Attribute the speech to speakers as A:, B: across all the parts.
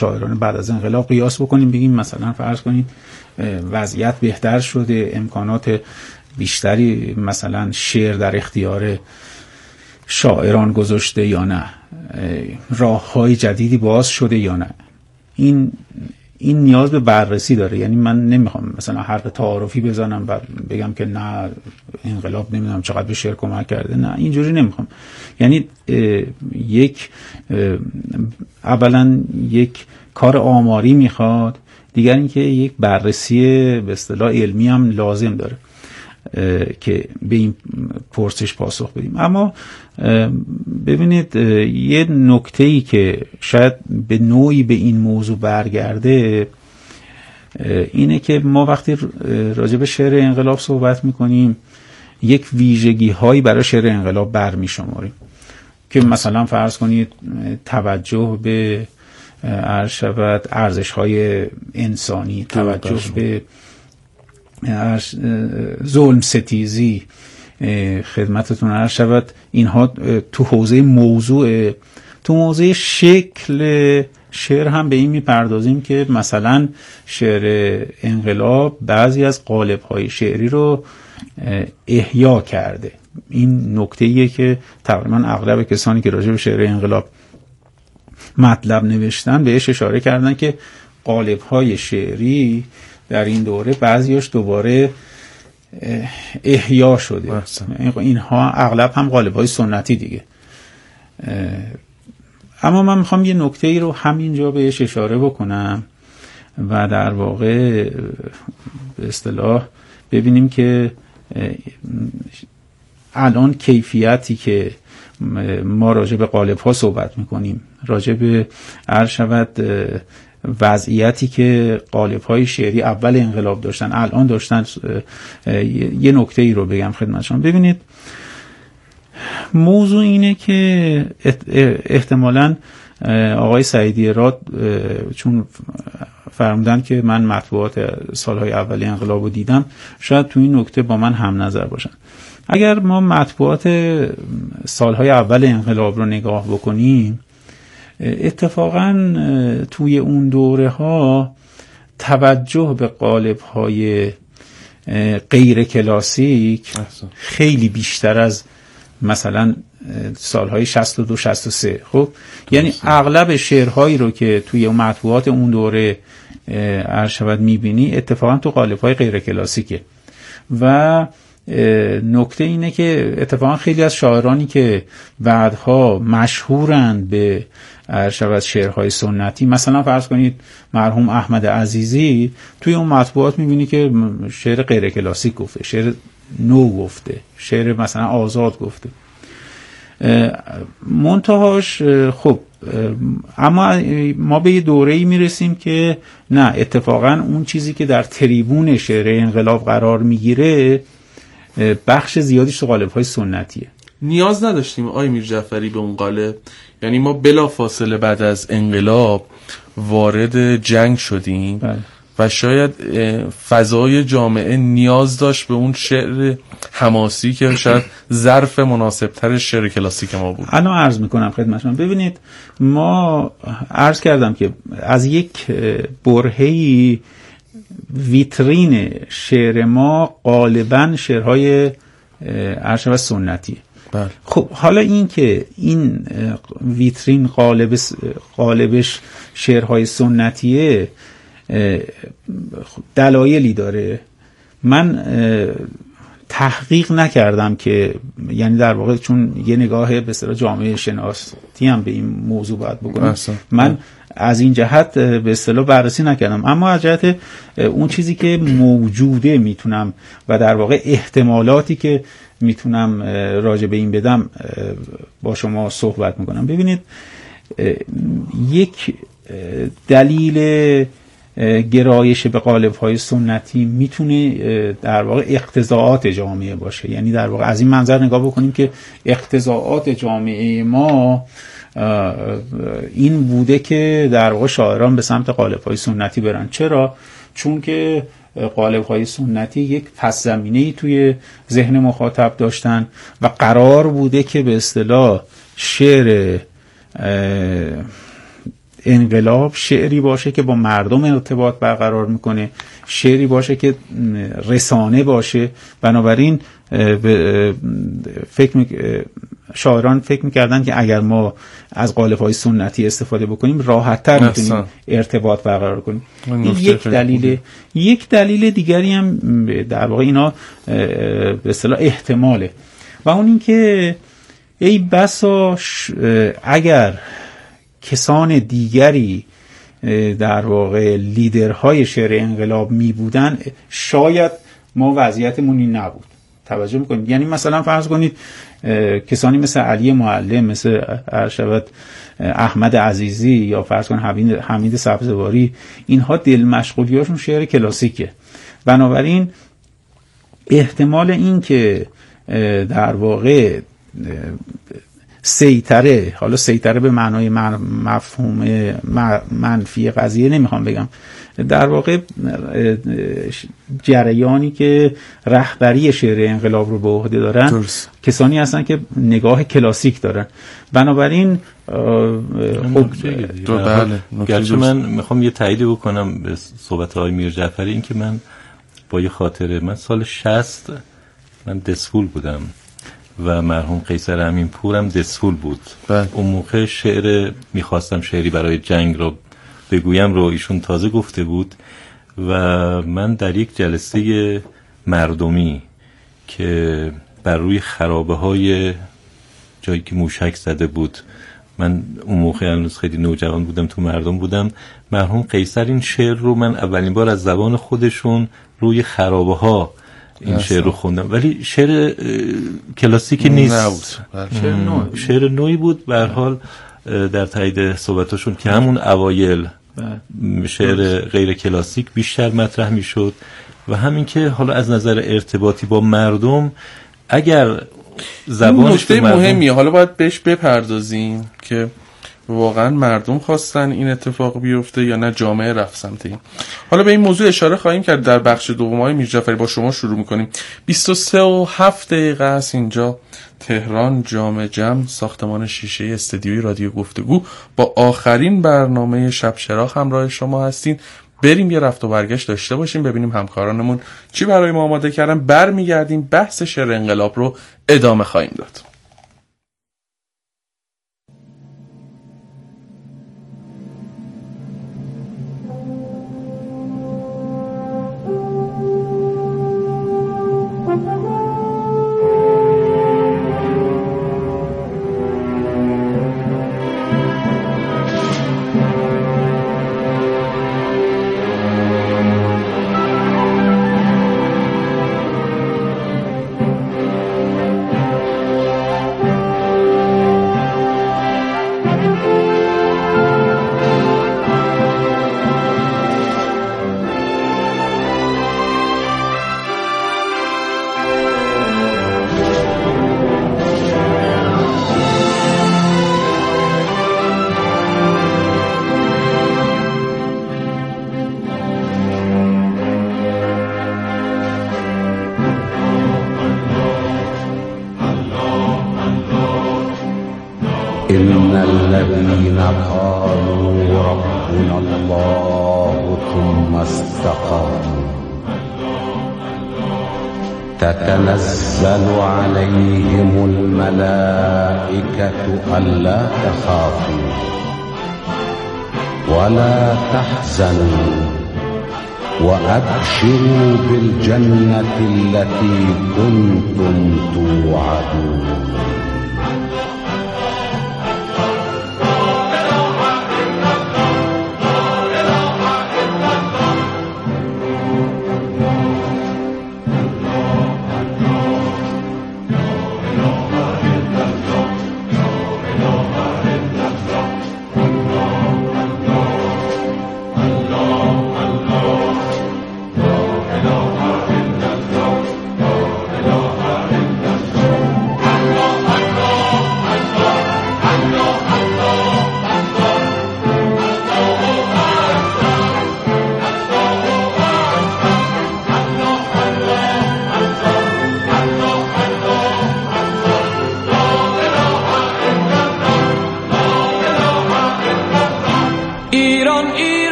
A: شاعران بعد از انقلاب قیاس بکنیم، بگیم مثلا فرض کنید وضعیت بهتر شده، امکانات بیشتری مثلا شعر در اختیار شاعران گذاشته یا نه، راه‌های جدیدی باز شده یا نه. این نیاز به بررسی داره. یعنی من نمیخوام مثلا حرف تعارفی بزنم و بگم که نه انقلاب نمیدونم چقدر به شعر کمک کرده، نه اینجوری نمیخوام. یعنی اولا یک کار آماری میخواد، دیگر اینکه یک بررسی به اصطلاح علمی هم لازم داره که به این پرسش پاسخ بدیم. اما ببینید یه نکته‌ای که شاید به نوعی به این موضوع برگرده اینه که ما وقتی راجع به شعر انقلاب صحبت میکنیم یک ویژگی هایی برای شعر انقلاب برمی شماریم که مثلا فرض کنید توجه به ارزش های انسانی، توجه به ظلم ستیزی، خدمتتون عرض شود اینها تو حوزه موضوع. تو موضوع شکل شعر هم به این میپردازیم که مثلا شعر انقلاب بعضی از قالب‌های شعری رو احیا کرده. این نکته‌ایه که تقریبا اغلب کسانی که راجع به شعر انقلاب مطلب نوشتن بهش اشاره کردن که قالب‌های شعری در این دوره بعضیاش دوباره احیا شده. اینها اغلب هم قالب‌های سنتی دیگه. اما من میخوام یه نکته‌ای رو همینجا بهش اشاره بکنم و در واقع به اصطلاح ببینیم که الان کیفیتی که ما راجع به قالب‌ها صحبت میکنیم، راجع به عرض شود وضعیتی که قالب‌های شعری اول انقلاب داشتن الان داشتن، یه نکته‌ای رو بگم خدمت شما. ببینید موضوع اینه که احتمالاً آقای سعیدی راد چون فرمودن که من مطبوعات سالهای اولی انقلاب رو دیدم، شاید تو این نکته با من هم نظر باشن. اگر ما مطبوعات سالهای اول انقلاب رو نگاه بکنیم، اتفاقاً توی اون دوره ها توجه به قالب‌های غیر کلاسیک خیلی بیشتر از مثلا سالهای 62 63. خب یعنی اغلب شعرهایی رو که توی مطبوعات اون دوره ارشد میبینی اتفاقا تو قالب‌های غیر کلاسیکه. و نکته اینه که اتفاقا خیلی از شاعرانی که بعدها مشهورند به ارشد شعرهای سنتی، مثلا فرض کنید مرحوم احمد عزیزی، توی اون مطبوعات میبینی که شعر غیر کلاسیک گفته، شعر نو گفته، شعر مثلا آزاد گفته. منتهاش خب اما ما به یه دوره‌ای میرسیم که نه، اتفاقا اون چیزی که در تریبون شعر انقلاب قرار میگیره بخش زیادیش تو قالب‌های سنتیه.
B: نیاز نداشتیم آقای میر جعفری به اون قالب. یعنی ما بلا فاصله بعد از انقلاب وارد جنگ شدیم بله. و شاید فضای جامعه نیاز داشت به اون شعر حماسی که شاید ظرف مناسبتر شعر کلاسیک ما بود.
A: الان عرض میکنم خدمتتون. ببینید ما عرض کردم که از یک برهه‌ای ویترین شعر ما غالباً شعرهای ارشد سنتی.
B: بله.
A: خب حالا این که این ویترین قالبش شعرهای سنتیه دلایلی داره. من تحقیق نکردم که یعنی در واقع چون یه نگاه به اصطلاح جامعه شناسی هم به این موضوع باید بکنم، من از این جهت به اصطلاح بررسی نکردم، اما از جهت اون چیزی که موجوده میتونم و در واقع احتمالاتی که میتونم راجع به این بدم با شما صحبت میکنم. ببینید یک دلیل گرایش به قالب‌های سنتی میتونه در واقع اقتضاعات جامعه باشه. یعنی در واقع از این منظر نگاه بکنیم که اقتضاعات جامعه ما این بوده که در واقع شاعران به سمت قالب‌های سنتی برن. چرا؟ چون که قالب‌های سنتی یک پس زمینه‌ای توی ذهن مخاطب داشتن و قرار بوده که به اصطلاح شعر انقلاب شعری باشه که با مردم ارتباط برقرار میکنه، شعری باشه که رسانه باشه. بنابراین شاعران فکر میکردن که اگر ما از قالب‌های سنتی استفاده بکنیم راحت‌تر میتونیم ارتباط برقرار کنیم. این یک دلیل دیگری هم در واقع اینا به اصطلاح احتماله، و اون این که ای بسا اگر کسان دیگری در واقع لیدرهای شعر انقلاب می بودن شاید ما وضعیتمون این نبود. توجه میکنید؟ یعنی مثلا فرض کنید کسانی مثل علی معلم، مثل ارشد احمد عزیزی یا فرض کنید حمید سبزواری، اینها دل مشغولیاشون شعر کلاسیکه. بنابراین احتمال این که در واقع سیطره، حالا سیطره به معنای مفهوم منفی قضیه نمیخوام بگم، در واقع جریانی که رهبری شعر انقلاب رو به عهده دارن کسانی هستن که نگاه کلاسیک دارن. بنابراین
C: گرچه من میخوام یه تایید بکنم به صحبت آقای میر جعفری، این که من با یه خاطره، من سال 60 من دسفول بودم و مرحوم قیصر امینپور هم دسفول بود. اون موقع شعر میخواستم شعری برای جنگ رو بگویم رو ایشون تازه گفته بود و من در یک جلسه مردمی که بر روی خرابه های جایی که موشک زده بود، من اون موقع هنوز خیلی نوجوان بودم، تو مردم بودم، مرحوم قیصر این شعر رو من اولین بار از زبان خودشون روی خرابه ها این شعر رو خوندم، ولی شعر کلاسیک نیست، شعر نوعی بود. به هر حال در تایید صحبتاشون که همون اوایل شعر غیر کلاسیک بیشتر مطرح میشد و همین که حالا از نظر ارتباطی با مردم اگر زبانش
B: نکته مهمیه، حالا باید بهش بپردازیم که واقعا مردم خواستن این اتفاق بیفته یا نه جامعه رفت سمت این. حالا به این موضوع اشاره خواهیم کرد در بخش دوم. آقای میر جعفری با شما شروع میکنیم. 23:07 است اینجا تهران، جام جم، ساختمان شیشه استدیوی رادیو گفتگو. با آخرین برنامه شب چراغ همراه شما هستین. بریم یه رفت و برگشت داشته باشیم، ببینیم همکارانمون چی برای ما آماده کردن. برمیگردیم بحث شعر انقلاب رو ادامه خواهیم داد.
D: إن الذين قالوا ربنا الله ثم استقاموا تتنزل عليهم الملائكة ألا تخافوا ولا تحزنوا وأبشروا بالجنة التي كنتم توعدون.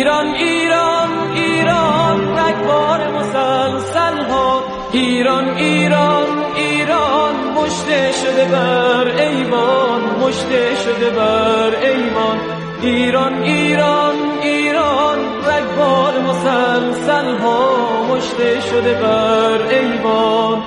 E: ایران ایران ایران رگبار مسلسل ها، ایران ایران ایران مشته شده بر ایوان، مشته شده بر ایوان. ایران ایران ایران رگبار مسلسل ها، مشته شده بر ایوان.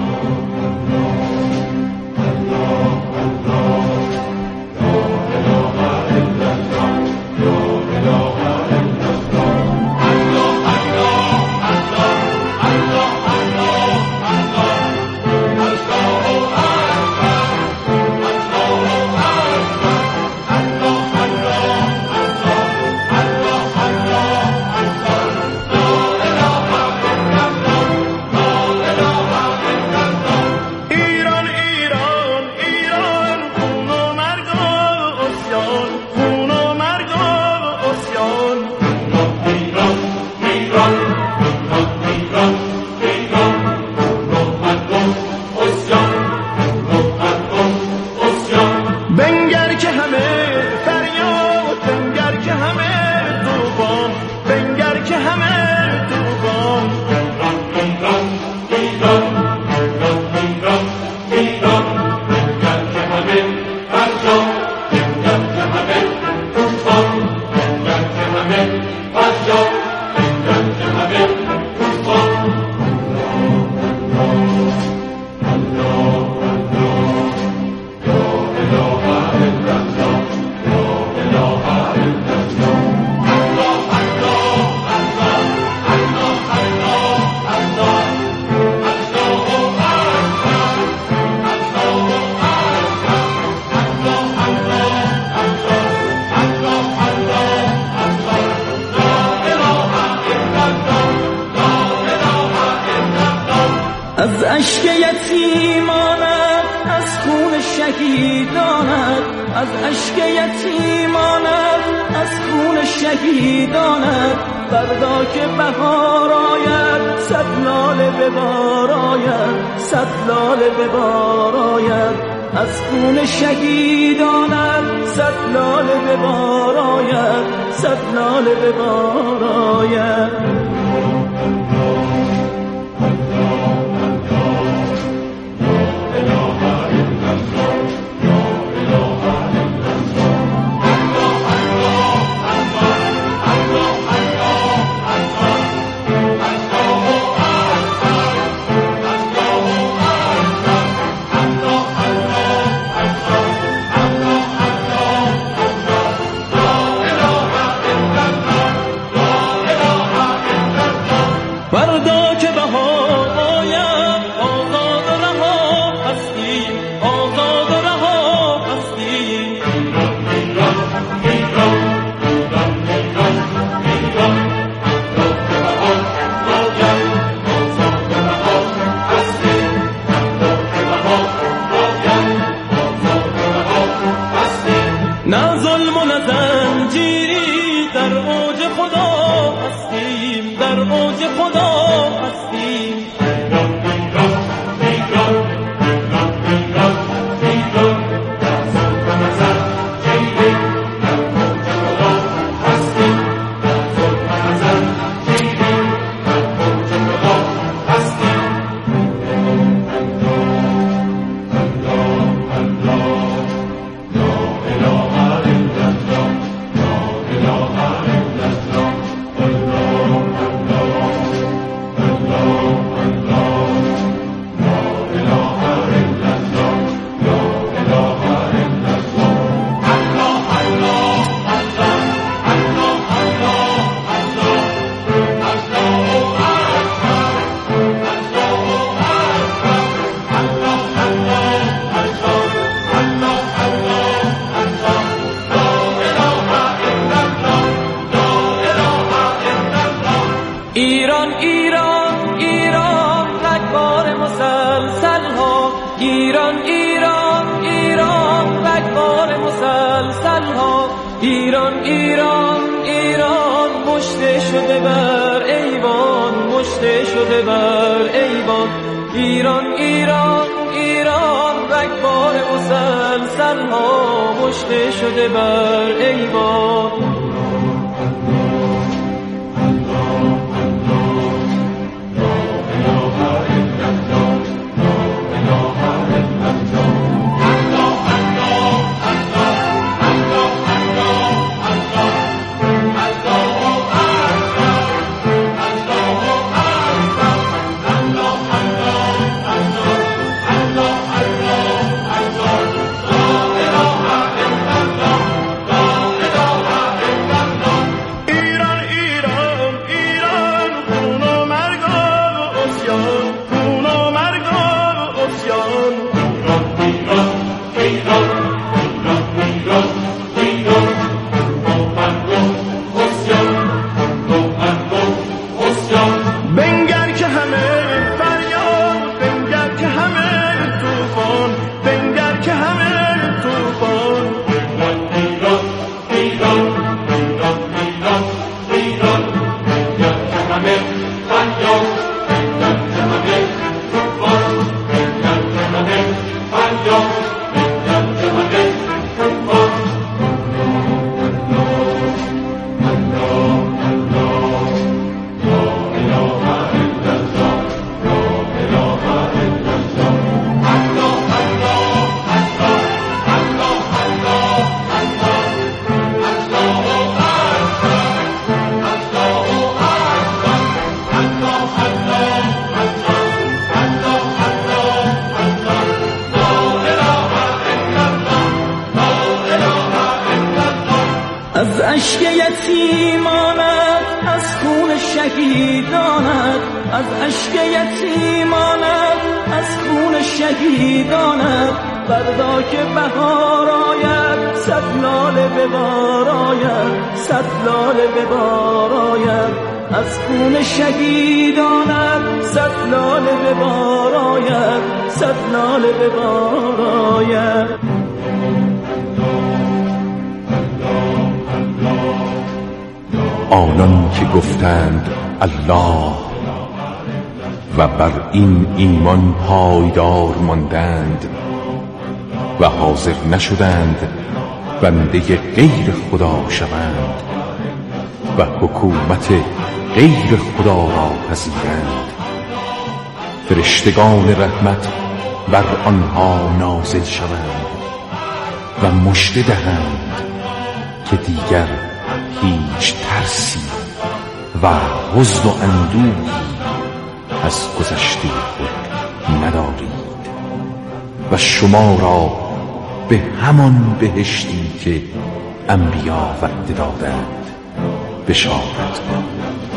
E: از اشک یتیمانت از خون شهیدانت، از اشک یتیمانت از خون شهیدانت. فردا که بهار آید صد لاله به بار آید، صد لاله به بار آید. از خون شهیدانت صد لاله به بار آید، صد لاله به بار آید. فردا که بهار آید آزاد و رها هستیم، آزاد و رها هستیم. ایران ایران ایران ایران ایران فردا که بهار آید آزاد و رها هستیم، فردا که بهار آید آزاد و رها هستیم. نه ظلم و نه زنجیری در اوج خدا هستیم، در اوج خدا هستیم. ایران ایران ایران ایران ایران ایران در ظلم و زنجیری در اوج خدا هستیم، در ظلم و زنجیری در اوج خدا هستیم. الله الله لا اله الا الله، لا اله الا الله. ایران ایران ایران رگبار مسلسل ها، ایران ایران ایران رگبار مسلسل ها. ایران ایران ایران مشته شده بر ایوان، مشته شده بر ایوان. ایران ایران ایران رگبار مسلسل ها، مشته شده بر ایوان.
F: از اشک یتیمانت، از خون شهیدانت، از اشک یتیمانت، از خون شهیدانت. فردا که بهار آید، صد لاله به بار آید، صد لاله به بار آید. از خون شهیدانت، صد لاله به بار آید، صد لاله به بار آید.
G: آنان که گفتند الله و بر این ایمان پایدار ماندند و حاضر نشدند بنده غیر خدا شوند و حکومت غیر خدا را پذیرند، فرشتگان رحمت بر آنها نازل شوند و مژده دهند که دیگر هیچ ترسی و حزن و اندوهی از گذشته خود ندارید و شما را به همان بهشتی که انبیا وعده دادند بشارت کنید.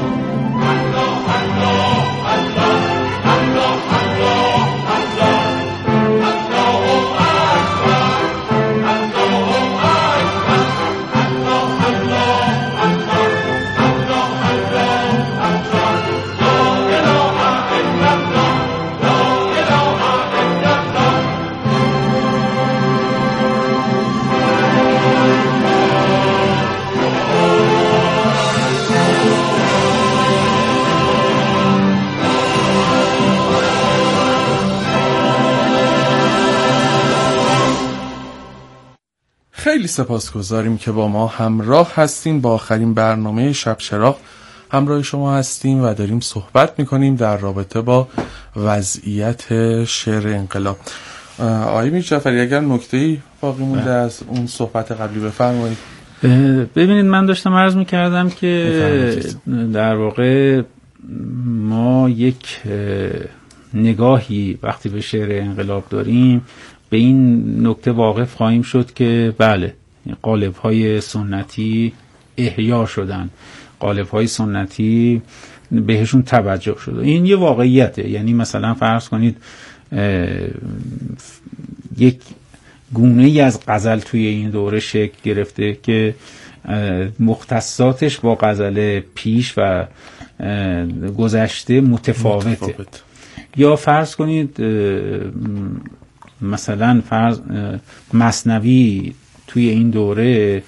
B: خیلی سپاسگزاریم که با ما همراه هستین. با آخرین برنامه شب چراغ همراه شما هستیم و داریم صحبت میکنیم در رابطه با وضعیت شعر انقلاب. آقای میرجعفری اگر نکته‌ای باقی مونده از اون صحبت قبلی بفرمایید.
A: ببینید من داشتم عرض میکردم که در واقع ما یک نگاهی وقتی به شعر انقلاب داریم به این نکته واقف خواهیم شد که بله قالب‌های سنتی احیا شدن، قالب‌های سنتی بهشون توجه شده. این یه واقعیته. یعنی مثلا فرض کنید یک گونه‌ای از غزل توی این دوره شکل گرفته که مختصاتش با غزل پیش و گذشته متفاوته. یا فرض کنید مثلا مثنوی توی این دوره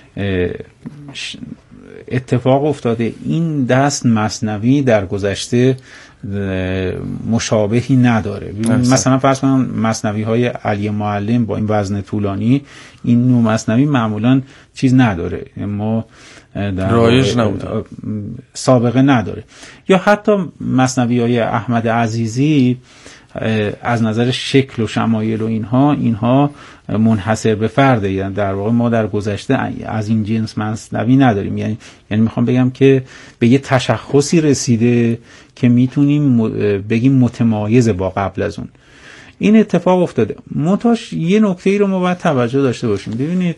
A: اتفاق افتاده این دست مثنوی در گذشته مشابهی نداره. مثلا فرض کنم مثنوی های علی معلم با این وزن طولانی، این نوع مثنوی معمولا چیز نداره، ما
B: رایج نبوده،
A: سابقه نداره. یا حتی مثنوی های احمد عزیزی از نظر شکل و شمایل و اینها منحصر به فرده. یعنی در واقع ما در گذشته از این جنس مثنوی نداریم. یعنی میخوام بگم که به یه تشخصی رسیده که میتونیم بگیم متمایز با قبل از اون. این اتفاق افتاده. منتهاش یه نکته ای رو ما باید توجه داشته باشیم. ببینید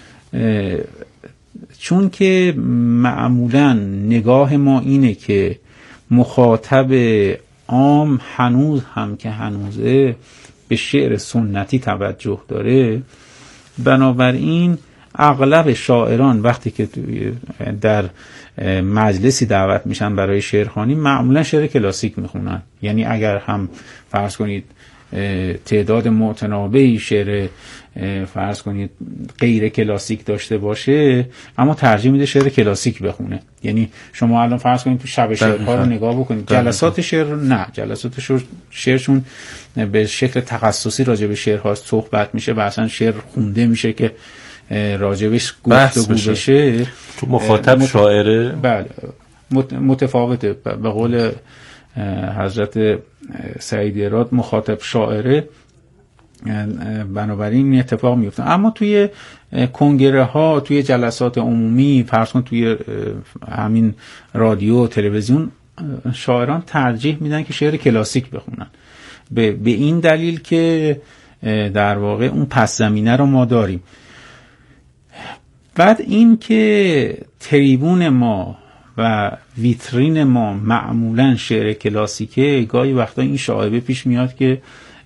A: چون که معمولا نگاه ما اینه که مخاطب عام هنوز هم که هنوزه به شعر سنتی توجه داره، بنابراین اغلب شاعران وقتی که در مجلسی دعوت میشن برای شعرخوانی معمولا شعر کلاسیک میخونن. یعنی اگر هم فرض کنید تعداد متناوبی شعر فرض کنید غیر کلاسیک داشته باشه، اما ترجیح میده شعر کلاسیک بخونه. یعنی شما الان فرض کنید تو شب شعرها رو نگاه بکنید، جلسات شعر نه، جلسات شعرشون به شکل تخصصی راجع به شعرها صحبت میشه و اصلا شعر خونده میشه که راجبش گفتگو بشه.
C: تو مخاطب شاعره
A: بله متفاوته. به قول حضرت سعید اراد مخاطب شاعره، بنابراین این اتفاق میفته. اما توی کنگره ها، توی جلسات عمومی، فرض کن توی همین رادیو تلویزیون، شاعران ترجیح میدن که شعر کلاسیک بخونن به این دلیل که در واقع اون پس زمینه رو ما داریم. بعد این که تریبون ما و ویترین ما معمولا شعر کلاسیکه، گاهی وقتا این شایبه پیش میاد که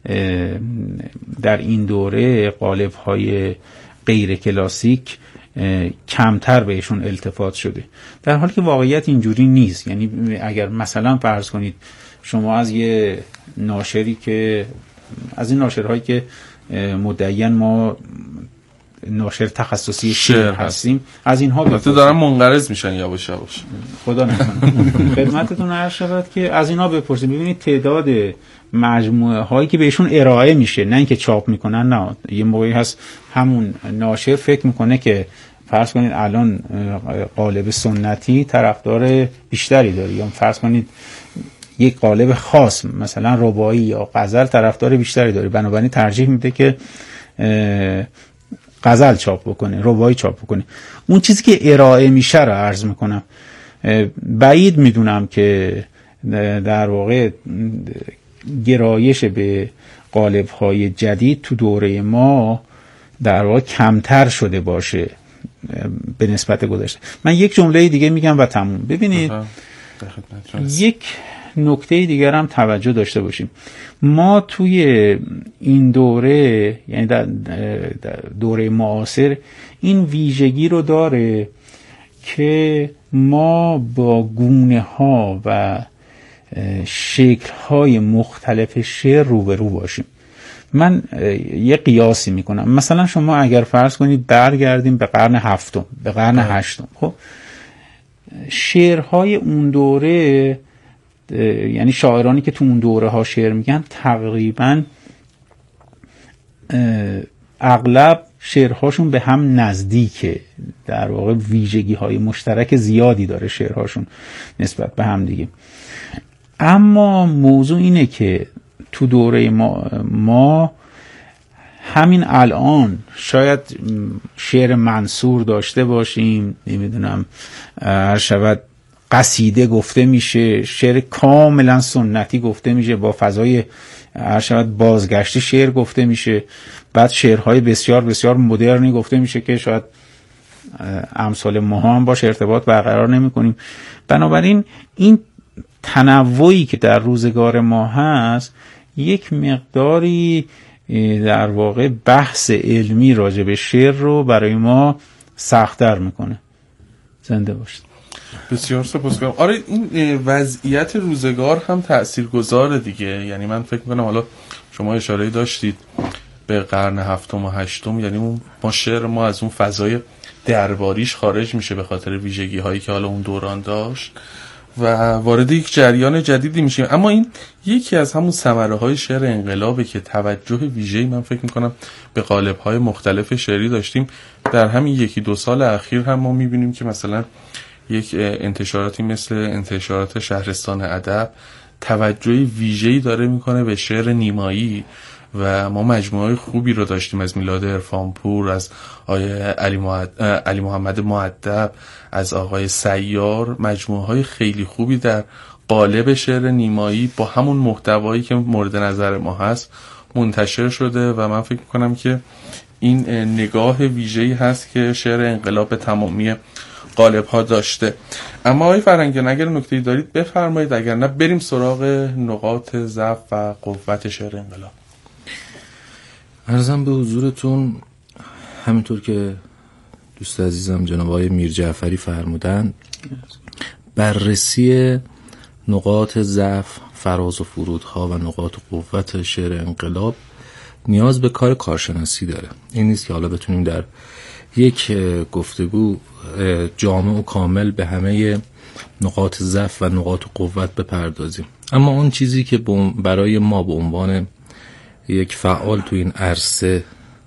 A: در این دوره قالب‌های غیر کلاسیک کمتر بهشون التفات شده، در حالی که واقعیت اینجوری نیست. یعنی اگر مثلا فرض کنید شما از یه ناشری که از این ناشرهایی که مدعیاً ما ناشر تخصصی شعر هستیم، از اینها
B: بپرسید. دارن منقرض میشن یواش یواش،
A: خدا نکنه. خدمتتون عرض شود که از اینها بپرسید، ببینید تعداد مجموعه هایی که بهشون ارائه میشه، نه اینکه چاپ میکنن، نه. یه موقعی هست همون ناشر فکر میکنه که فرض کنید الان قالب سنتی طرفدار بیشتری داره، یا فرض کنید یک قالب خاص مثلا رباعی یا غزل طرفدار بیشتری داره، بنابراین ترجیح میده که غزل چاپ بکنه، رباعی چاپ بکنه. اون چیزی که ارائه میشه رو عرض میکنم. بعید میدونم که در واقع گرایش به قالب‌های جدید تو دوره ما در واقع کمتر شده باشه به نسبت گذشته. من یک جمله دیگه میگم و تموم. ببینید یک نکته دیگر هم توجه داشته باشیم. ما توی این دوره، یعنی در دوره معاصر، این ویژگی رو داره که ما با گونه ها و شکل های مختلف شعر روبرو باشیم. من یه قیاسی میکنم. مثلا شما اگر فرض کنید برگردیم به قرن هفتم، به قرن هشتم، خب شعرهای اون دوره، یعنی شاعرانی که تو اون دوره ها شعر میگن، تقریبا اغلب شعرهاشون به هم نزدیکه، در واقع ویژگی های مشترک زیادی داره شعرهاشون نسبت به هم دیگه. اما موضوع اینه که تو دوره ما همین الان شاید شعر منصور داشته باشیم، نمیدونم هر شود قصیده گفته میشه، شعر کاملا سنتی گفته میشه، با فضای هر شود بازگشت شعر گفته میشه، بعد شعرهای بسیار بسیار مدرنی گفته میشه که شاید امثال ما هم باش ارتباط برقرار نمی کنیم. بنابراین این تنوعی که در روزگار ما هست یک مقداری در واقع بحث علمی راجع به شعر رو برای ما سخت‌تر میکنه. زنده باشید.
B: بسیار سپاسگزارم. آره، این وضعیت روزگار هم تاثیرگذاره دیگه. یعنی من فکر میکنم حالا شما اشاره داشتید به قرن هفتم و هشتم، یعنی ما شعر ما از اون فضای درباریش خارج میشه به خاطر ویژگی هایی که حالا اون دوران داشت و وارد یک جریان جدیدی میشیم. اما این یکی از همون ثمره های شعر انقلابه که توجه ویژه‌ای من فکر میکنم به قالب های مختلف شعری داشتیم. در همین یکی دو سال اخیر هم ما میبینیم که مثلا یک انتشاراتی مثل انتشارات شهرستان ادب توجه ویژه‌ای داره میکنه به شعر نیمایی و ما مجموعه خوبی رو داشتیم از میلاد عرفانپور، از آقای علی محمد مؤدب، از آقای سیار، مجموعه های خیلی خوبی در قالب شعر نیمایی با همون محتوایی که مورد نظر ما هست منتشر شده و من فکر میکنم که این نگاه ویژه‌ای هست که شعر انقلاب به تمامی قالب ها داشته. اما آقای فرهنگیان اگر نکته‌ای دارید بفرمایید، اگر نه بریم سراغ نقاط ضعف و قوت شعر انقلاب.
C: عرضم به حضورتون همینطور که دوست عزیزم جناب آقای میرجعفری فرمودن، بررسی نقاط ضعف، فراز و فرودها و نقاط قوت شعر انقلاب نیاز به کار کارشناسی داره. این نیست که حالا بتونیم در یک گفتگو جامع و کامل به همه نقاط ضعف و نقاط قوت بپردازیم. اما اون چیزی که برای ما به عنوان یک فعال تو این عرصه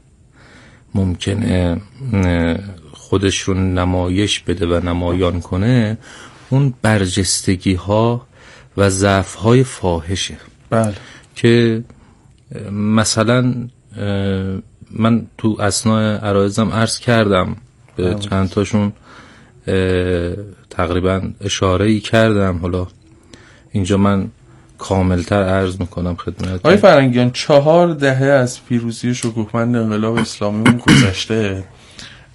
C: ممکنه خودش رو نمایش بده و نمایان کنه، اون برجستگی ها و ضعف های فاحشه.
B: بله.
C: که مثلا من تو اثناء عرایضم عرض کردم به چند تاشون تقریبا اشاره‌ای کردم، حالا اینجا من کاملتر عرض میکنم خدمت
B: آقای فرهنگیان. 4 دهه از پیروزی شکوهمند انقلاب اسلامی گذشته،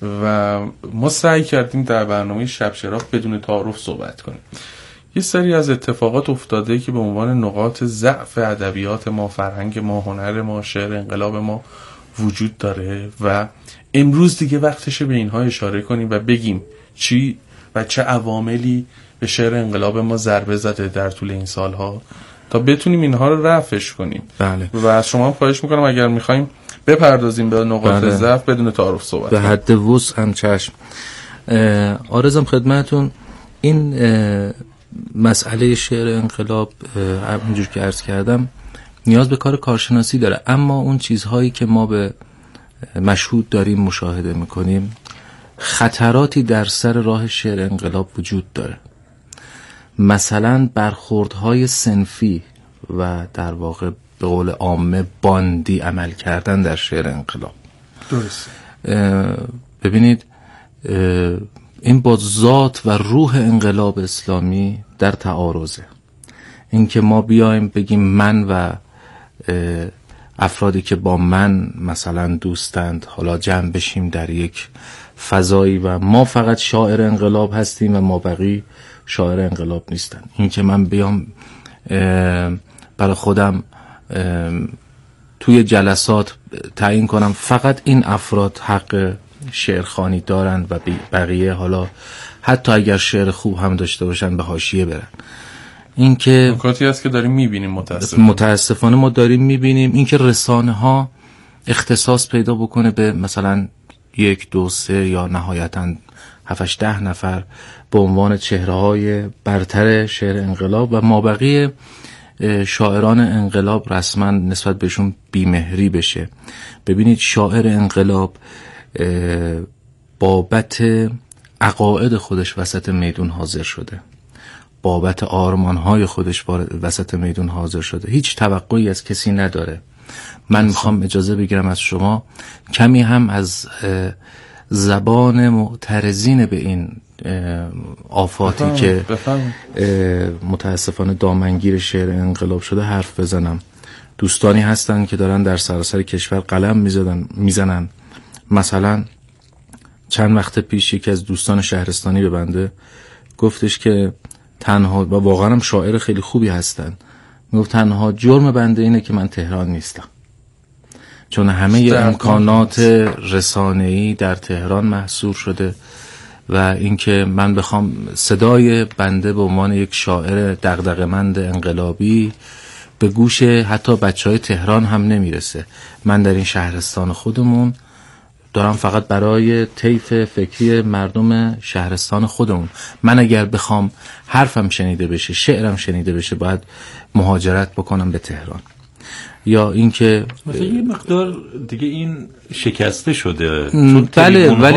B: و ما سعی کردیم در برنامه شب چراغ بدون تعارف صحبت کنیم. یه سری از اتفاقات افتاده که به عنوان نقاط ضعف ادبیات ما، فرهنگ ما، هنر ما، شعر انقلاب ما وجود داره و امروز دیگه وقتشه به اینها اشاره کنیم و بگیم چی و چه عواملی به شعر انقلاب ما ضربه زده در طول این سالها تا بتونیم اینها رو رفعش کنیم.
C: بله.
B: و از شما هم خواهش میکنم اگر میخوایم بپردازیم به نقاط ضعف بدون تعارف صحبت
C: به حد وسع هم چشم. آرزم خدمتون این مسئله شعر انقلاب همونجور که عرض کردم نیاز به کار کارشناسی داره، اما اون چیزهایی که ما به مشهود داریم مشاهده میکنیم خطراتی در سر راه شعر انقلاب وجود داره. مثلا برخوردهای صنفی و در واقع به قول عامه باندی عمل کردن در شعر انقلاب.
B: درست.
C: ببینید این با ذات و روح انقلاب اسلامی در تعارضه. این که ما بیایم بگیم من و افرادی که با من مثلا دوستند حالا جمع بشیم در یک فضایی و ما فقط شاعر انقلاب هستیم و ما بقی شاعر انقلاب نیستن. این که من بیام برای خودم توی جلسات تعیین کنم فقط این افراد حق شعرخوانی دارند و بقیه حالا حتی اگر شعر خوب هم داشته باشن به حاشیه برن. این که
B: نکاتی هست که داریم میبینیم
C: متاسفانه ما داریم میبینیم. این که رسانه ها اختصاص پیدا بکنه به مثلا 1 2 3 یا نهایتاً 7-8-10 نفر به عنوان چهره‌های برتر شعر انقلاب و مابقی شاعران انقلاب رسما نسبت بهشون بیمهری بشه. ببینید شاعر انقلاب بابت عقاید خودش وسط میدون حاضر شده، بابت آرمانهای خودش وسط میدون حاضر شده، هیچ توقعی از کسی نداره. من میخوام اجازه بگیرم از شما کمی هم از زبان معترضین به این آفاتی که متاسفانه دامنگیر شعر انقلاب شده حرف بزنم. دوستانی هستن که دارن در سراسر کشور قلم میزنن. مثلا چند وقت پیش یکی از دوستان شهرستانی به بنده گفتش که تنها، و واقعا هم شاعر خیلی خوبی هستن، میگفت تنها جرم بنده اینه که من تهران نیستم، چون همه امکانات رسانه‌ای در تهران محصور شده و اینکه من بخوام صدای بنده به عنوان یک شاعر دغدغه‌مند انقلابی به گوش حتی بچهای تهران هم نمیرسه. من در این شهرستان خودمون دارم فقط برای طیف فکری مردم شهرستان خودمون. من اگر بخوام حرفم شنیده بشه، شعرم شنیده بشه، باید مهاجرت بکنم به تهران. یا اینکه مثلا یه مقدار دیگه این شکسته شده. بله، ولی